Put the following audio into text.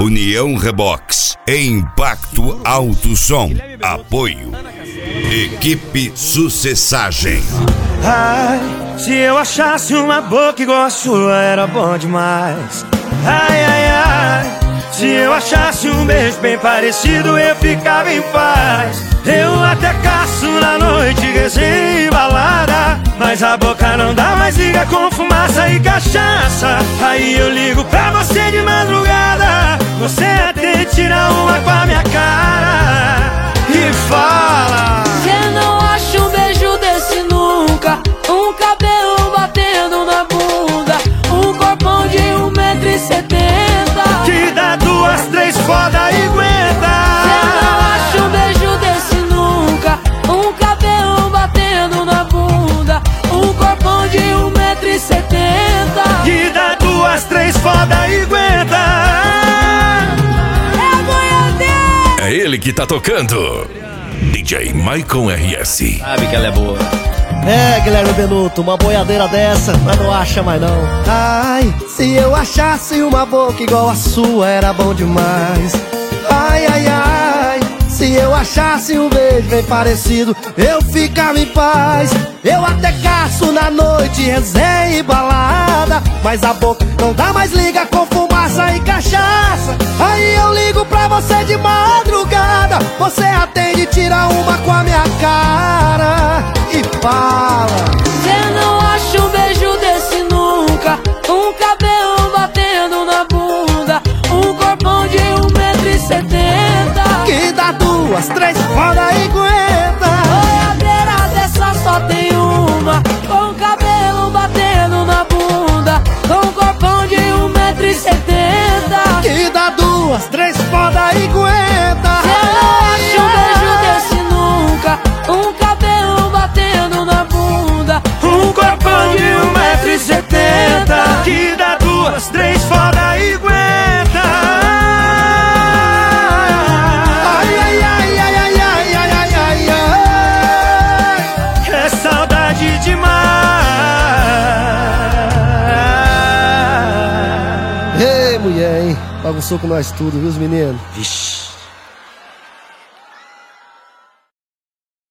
União Rebox, Impacto Alto Som, apoio, Equipe Sucessagem. Ai, se eu achasse uma boca igual a sua era bom demais. Ai, ai, ai, se eu achasse um beijo bem parecido eu ficava em paz. Eu até caço na noite, resenha e balada, mas a boca não dá mais, liga com fumaça e cachaça. Aí eu ligo pra você de madrugada, você até tira uma com a minha cara e fala: cê não acha um beijo desse nunca, um cabelo batendo na bunda, um corpão de 1,70m, que dá 2, 3 foda e aguenta. Cê não acha um beijo desse nunca, um cabelo batendo na bunda, um corpão de 1,70m, que dá 2, 3 foda e aguenta. É ele que tá tocando, DJ Maicon RS. Sabe que ela é boa. É, Guilherme Benuto, uma boiadeira dessa, mas não acha mais não. Ai, se eu achasse uma boca igual a sua era bom demais. Ai, ai, ai, se eu achasse um beijo bem parecido eu ficava em paz. Eu até caço na noite, resenha e balada, mas a boca não dá mais, liga com fumaça e cachaça. Aí eu ligo pra você de madrugada, você atende, tira uma com a minha cara e fala: cê não acha um beijo desse nunca, um cabelo batendo na bunda, um corpão de 1,70m, que dá 2, 3 foda e aguenta. boiadeira dessa só tem uma, com cabelo batendo na bunda, com corpão de 1,70m, que dá 2, 3 foda e aguenta. cê não acha um beijo desse nunca, um cabelo batendo na bunda, Um corpão de 1,70m, que dá 2, 3 foda e aguenta. Ai, ai, ai, ai, ai, ai, ai, ai, ai, ai. É saudade demais. Ei, mulher, hein? Bagunçou com nós tudo, viu, os meninos? Vixe.